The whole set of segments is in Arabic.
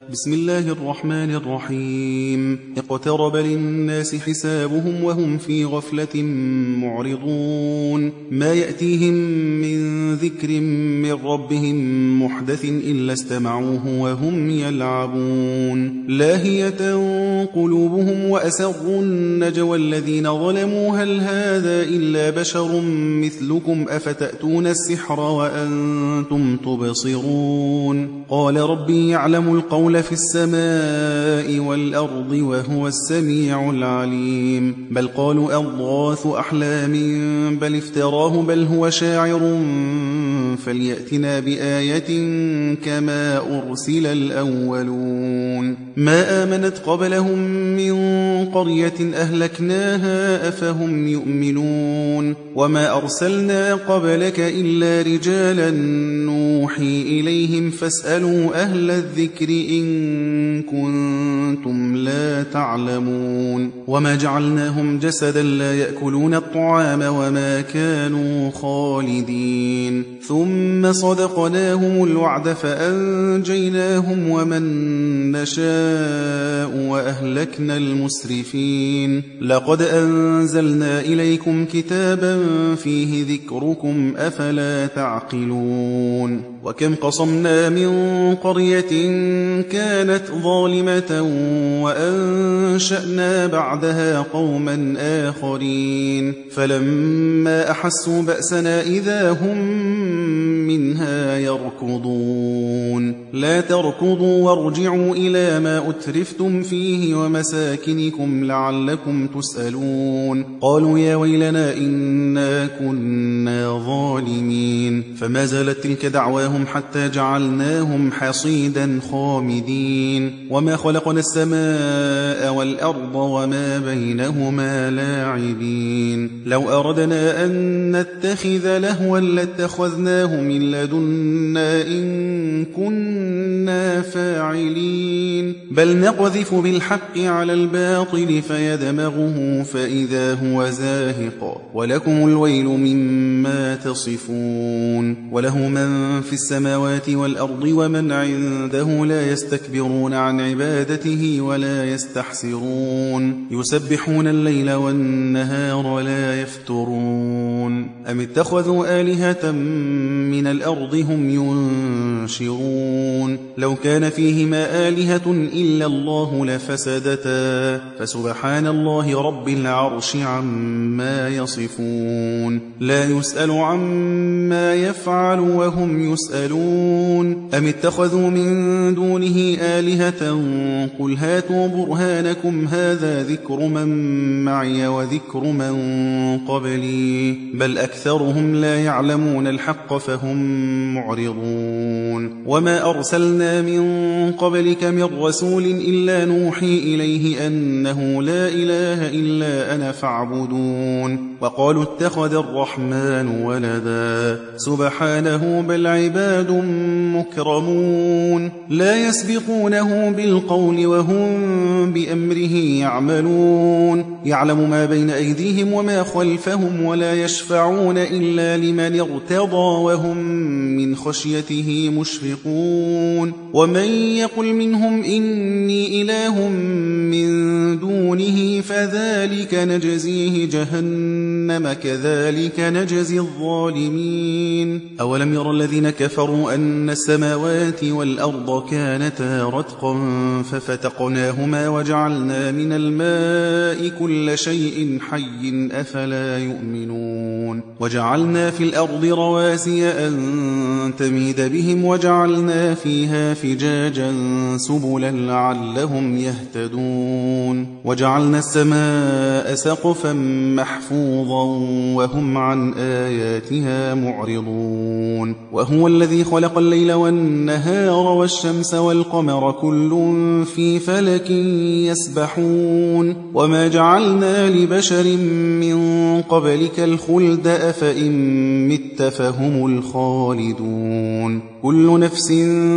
بسم الله الرحمن الرحيم. اقترب للناس حسابهم وهم في غفلة معرضون. ما يأتيهم من ذكر من ربهم محدث إلا استمعوه وهم يلعبون. لاهية قلوبهم وأسروا النجوى الذين ظلموا هل هذا إلا بشر مثلكم أفتأتون السحر وأنتم تبصرون. قال ربي يعلم القول في السماء والأرض وهو السميع العليم. بل قالوا أضغاث أحلام بل افتراه بل هو شاعر فليأتنا بآية كما أرسل الأولون. ما آمنت قبلهم من قرية أهلكناها أفهم يؤمنون. وما أرسلنا قبلك إلا رجالا نوحي إليهم فاسألوا أهل الذكر إن كنتم لا تعلمون. وما جعلناهم جسدا لا يأكلون الطعام وما كانوا خالدين. ثم صدقناهم الوعد فأنجيناهم ومن نشاء وأهلكنا المسرفين. لقد أنزلنا إليكم كتابا فيه ذكركم أفلا تعقلون. وكم قصمنا من قرية كانت ظالمة وأنشأنا بعدها قوما آخرين فلما أحسوا بأسنا إذا هم منها يركضون. لا تركضوا وارجعوا إلى ما أترفتم فيه ومساكنكم لعلكم تسألون. قالوا يا ويلنا إنا كنا ظالمين. فما زالت تلك دعواهم حتى جعلناهم حصيدا خامدين. وما خلقنا السماء والأرض وما بينهما لاعبين. لو أردنا أن نتخذ لهوا لاتخذناه من لدنا إن كنا فاعلين. بل نقذف بالحق على الباطل فيدمغه فإذا هو زاهق ولكم الويل مما تصفون. وله من في السماوات والأرض ومن عنده لا يستكبرون عن عبادته ولا يستحسرون. يسبحون الليل والنهار لا يفترون. أم اتخذوا آلهة من الأرض هم ينشرون. لو كان فيهما آلهة إلا الله لفسدتا فسبحان الله رب العرش عما يصفون. لا يسأل عما يفعل وهم يسألون. أم اتخذوا من دونه آلهة قل هاتوا برهانكم هذا ذكر من معي وذكر من قبلي بل أكثرهم لا يعلمون الحق فهم معرضون. وما أرسلنا من قبلك من رسول إلا نوحي إليه أنه لا إله إلا أنا فاعبدون. وقالوا اتخذ الرحمن ولدا سبحانه بل عباد مكرمون. لا يسبقونه بالقول وهم بأمره يعملون. يعلم ما بين أيديهم وما خلفهم ولا يشفعون إلا لمن ارتضى وهم من خشيته مشفقون. ومن يقل منهم إني إله من دونه فذلك نجزيه جهنم كذلك نجزي الظالمين. أولم يرى الذين كفروا أن السماوات والأرض كانتا رتقا ففتقناهما وجعلنا من الماء كل شيء حي أفلا يؤمنون. وجعلنا في الأرض رواسي أن تميد بهم وجعلنا فيها فجاجا سبلا لعلهم يهتدون. وجعلنا السماء سقفا محفوظا وهم عن آياتها معرضون. وهو الذي خلق الليل والنهار والشمس والقمر كل في فلك يسبحون. وما جعلنا لبشر من قبلك الخلد أفإن مت فهم الخالدون. كل نفس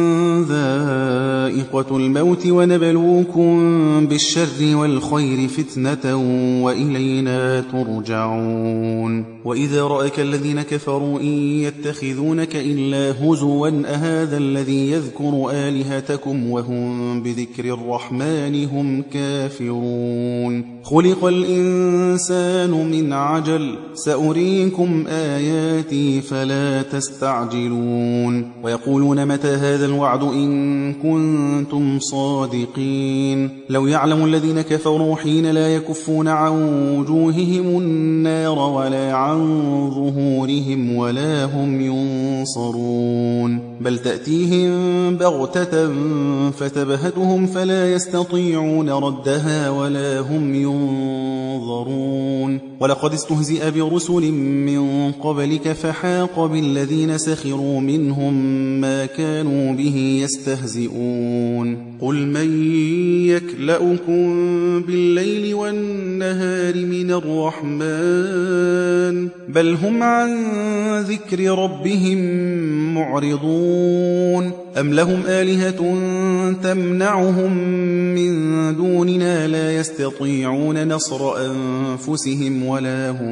ذائقة الموت ونبلوكم بالشر والخير فتنة وإلينا ترجعون وإذا رأك الذين كفروا إن يتخذونك إلا هزوا أهذا الذي يذكر آلهتكم وهم بذكر الرحمن هم كافرون خلق الإنسان من عجل سأريكم آياتي فلا تستعجلون ويقولون متى هذا الوعد إن كنتم صادقين لو يعلم الذين كفروا حين لا يكفون عن وجوههم النار ولا عن ظهورهم ولا هم ينصرون بل تأتيهم بغتة فتبهتهم فلا يستطيعون ردها ولا هم ينظرون ولقد استهزئ برسل من قبلك فحاق بالذين سخروا منهم ما كانوا به يستهزئون قل من يكلأكم بالليل والنهار من الرحمن بل هم عن ذكر ربهم معرضون أم لهم آلهة تمنعهم من دوننا لا يستطيعون نصر أنفسهم ولا هم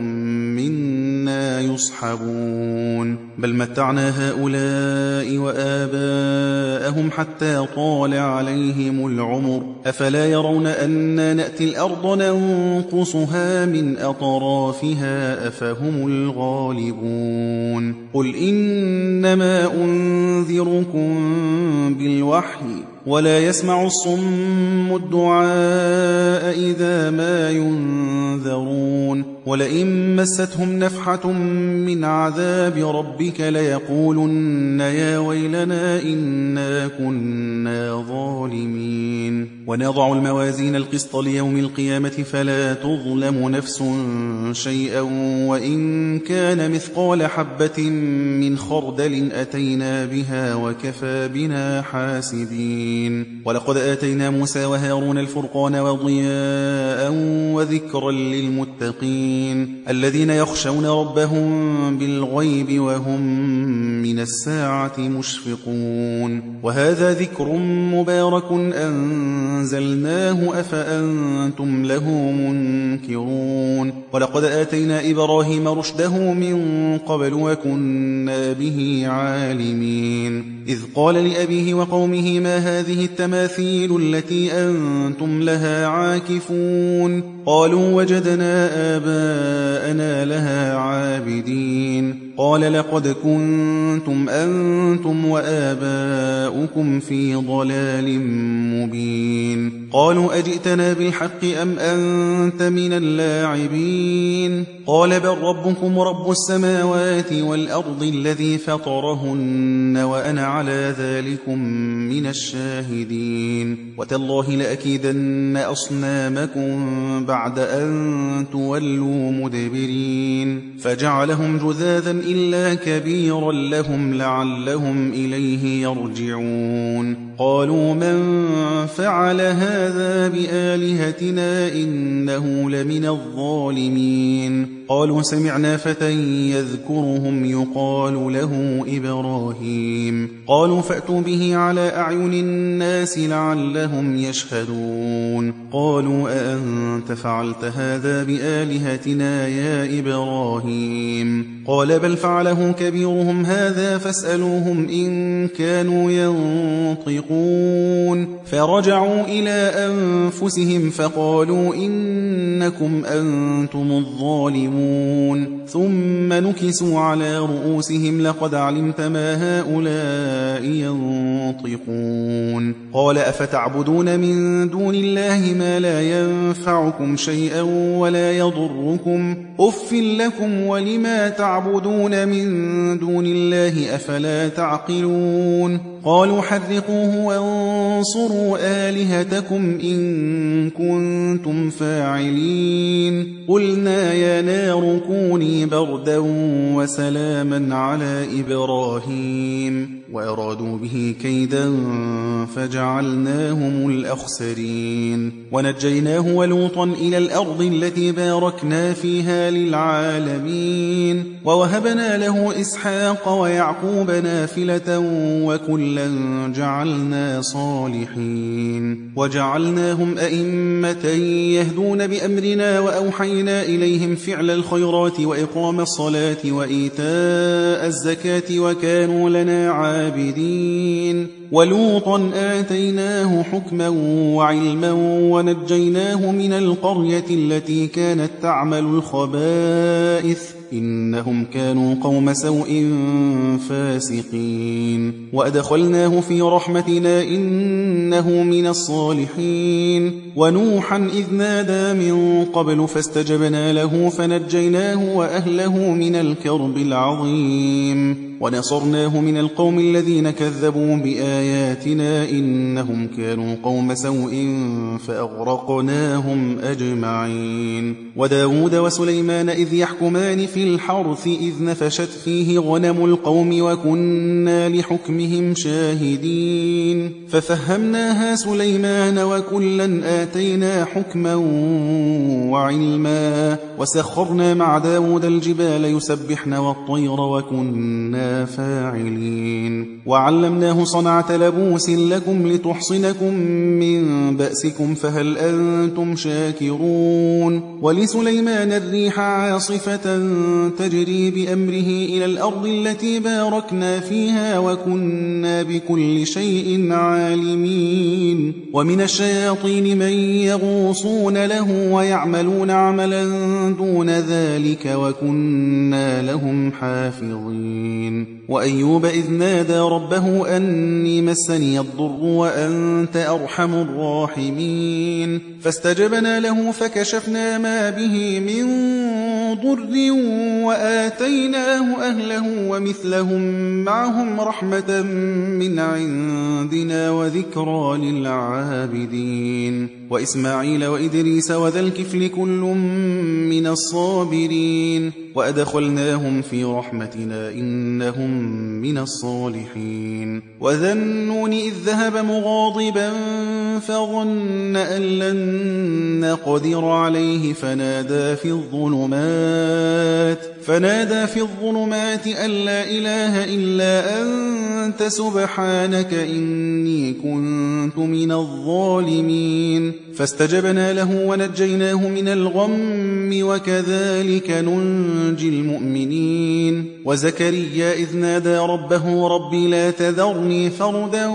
منا يصحبون بل متعنا هؤلاء وآباءهم حتى طال عليهم العمر أفلا يرون أنا نأتي الأرض ننقصها من أطرافها أفهم الغالبون قل إنما أنذركم بالوحي ولا يسمع الصم الدعاء إذا ما ينذرون ولئن مستهم نفحة من عذاب ربك ليقولن يا ويلنا إنا كنا ظالمين ونضع الموازين القسط ليوم القيامة فلا تظلم نفس شيئا وإن كان مثقال حبة من خردل أتينا بها وكفى بنا حاسبين ولقد آتينا موسى وهارون الفرقان وضياء وذكرا للمتقين الذين يخشون ربهم بالغيب وهم من الساعة مشفقون وهذا ذكر مبارك أنزلناه أفأنتم له منكرون ولقد آتينا إبراهيم رشده من قبل وكنا به عالمين إذ قال لأبيه وقومه ما هذه التماثيل التي أنتم لها عاكفون قالوا وجدنا آباءنا لها عابدين قال لقد كنتم أنتم وآباؤكم في ضلال مبين قالوا أجئتنا بالحق أم أنت من اللاعبين قال بل ربكم رب السماوات والأرض الذي فطرهن وأنا على ذلكم من الشاهدين وتالله لأكيدن أصنامكم بعد أن تولوا مدبرين فجعلهم جذاذا إلا كبيرا لهم لعلهم إليه يرجعون قالوا من فعل هذا بآلهتنا إنه لمن الظالمين قالوا سمعنا فتى يذكرهم يقال له إبراهيم قالوا فأتوا به على أعين الناس لعلهم يشهدون قالوا أأنت فعلت هذا بآلهتنا يا إبراهيم قال بل فعله كبيرهم هذا فاسألوهم إن كانوا ينطقون فرجعوا إلى أنفسهم فقالوا إنكم أنتم الظالمون ثم نكسوا على رؤوسهم لقد علمت ما هؤلاء ينطقون قال أفتعبدون من دون الله ما لا ينفعكم شيئا ولا يضركم أف لكم ولما تعبدون من دون الله أفلا تعقلون قالوا حرقوه وانصروا آلهتكم إن كنتم فاعلين قلنا يا نار كوني بردا وسلاما على إبراهيم وأرادوا به كيدا فجعلناهم الأخسرين ونجيناه ولوطا إلى الأرض التي باركنا فيها للعالمين ووهبنا له إسحاق ويعقوب نافلة وكلا جعلنا صالحين وجعلناهم أئمة يهدون بأمرنا وأوحينا إليهم فعل الخيرات وإقام الصلاة وإيتاء الزكاة وكانوا لنا عابدين ولوطا آتيناه حكما وعلما ونجيناه من القرية التي كانت تعمل الخبائث إنهم كانوا قوم سوء فاسقين وأدخلناه في رحمتنا إنه من الصالحين ونوحا إذ نادى من قبل فاستجبنا له فنجيناه وأهله من الكرب العظيم ونصرناه من القوم الذين كذبوا بآياتنا إنهم كانوا قوم سوء فأغرقناهم أجمعين وداود وسليمان إذ يحكمان في الحرث إذ نفشت فيه غنم القوم وكنا لحكمهم شاهدين ففهمناها سليمان وكلا آتينا حكما وعلما وسخرنا مع داود الجبال يسبحن والطير وكنا فاعلين وعلمناه صنعة لبوس لكم لتحصنكم من بأسكم فهل أنتم شاكرون ولسليمان الريح عاصفة تجري بأمره إلى الأرض التي باركنا فيها وكنا بكل شيء عالمين ومن الشياطين من يغوصون له ويعملون عملا دون ذلك وكنا لهم حافظين وأيوب إذ نادى ربه أني مسني الضر وأنت أرحم الراحمين فاستجبنا له فكشفنا ما به من ضر وآتيناه أهله ومثلهم معهم رحمة من عندنا وذكرى للعابدين وإسماعيل وإدريس وذا الكفل كل من الصابرين وأدخلناهم في رحمتنا إنهم من الصالحين وذا النون إذ ذهب مغاضبا فظن أن لن نقدر عليه فنادى في الظلمات أن لا إله إلا أنت سبحانك إني كنت من الظالمين فاستجبنا له ونجيناه من الغم وكذلك ننجي المؤمنين وزكريا إذ نادى ربه رب لا تذرني فردا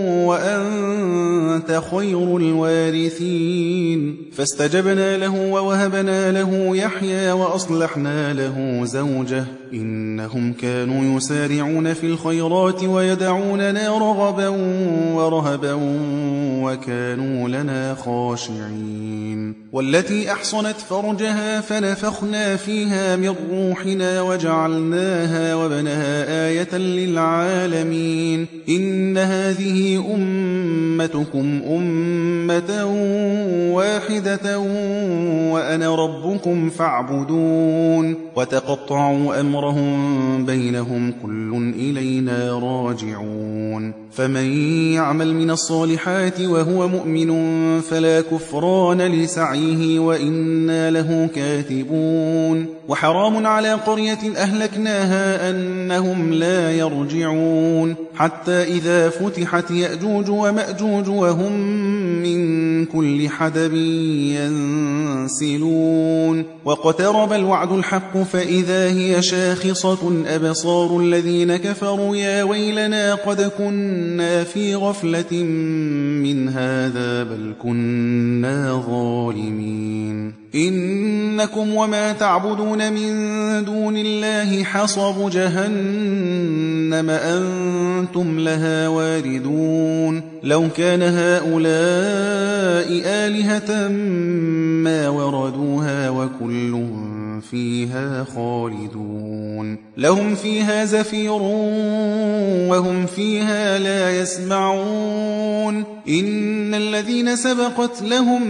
وأنت خير الوارثين فاستجبنا له ووهبنا له يحيى وأصلحنا له زوجه إنهم كانوا يسارعون في الخيرات ويدعوننا رغبا ورهبا وكانوا لنا خاشعين والتي أحصنت فرجها فنفخنا فيها من روحنا وجعلناها وابنها آية للعالمين إن هذه أمتكم أمة واحدة وأنا ربكم فاعبدون وتقطعوا أمرهم بينهم كل إلينا راجعون فمن يعمل من الصالحات وهو مؤمن فلا كفران لسعيه وإنا له كاتبون وحرام على قرية أهلكناها أنهم لا يرجعون حتى إذا فتحت يأجوج ومأجوج وهم من كل حدب ينسلون وقترب الوعد الحق فإذا هي شاخصة أبصار الذين كفروا يا ويلنا قد كنا في غفلة من هذا بل كنا ظالمين إنكم وما تعبدون من دون الله حصب جهنم أنتم لها واردون لو كان هؤلاء آلهة ما وردوها وكل فيها خالدون لهم فيها زفير وهم فيها لا يسمعون إن الذين سبقت لهم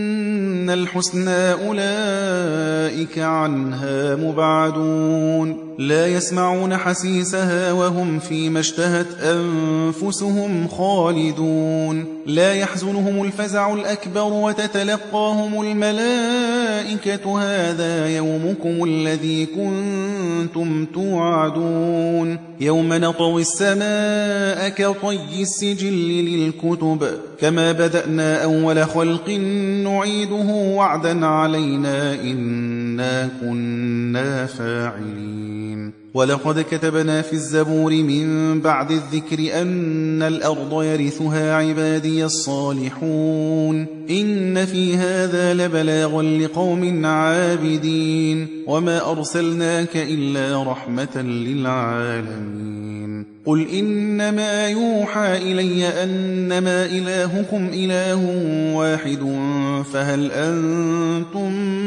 منا الحسنى أولئك عنها مبعدون لا يسمعون حسيسها وهم فيما اشتهت أنفسهم خالدون لا يحزنهم الفزع الأكبر وتتلقاهم الملائكة هذا يومكم الذي كنتم توعدون يوم نطوي السماء كطي السجل للكتب كما بدأنا أول خلق نعيده وعدا علينا إنا كنا فاعلين ولقد كتبنا في الزبور من بعد الذكر أن الأرض يرثها عبادي الصالحون إن في هذا لبلاغا لقوم عابدين وما أرسلناك إلا رحمة للعالمين قل إنما يوحى إلي أنما إلهكم إله واحد فهل أنتم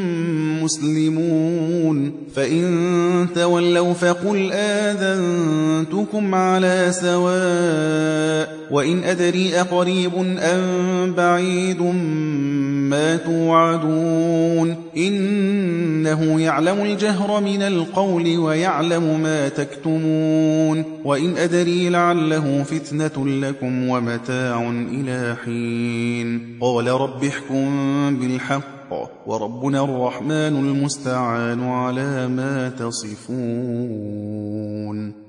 مسلمون فإن تولوا فقل آذنتكم على سواء وإن أدري أقريب أم بعيد ما توعدون إنه يعلم الجهر من القول ويعلم ما تكتمون وإن أدري لعله فتنة لكم ومتاع إلى حين قال رب احكم بالحق وربنا الرحمن المستعان على ما تصفون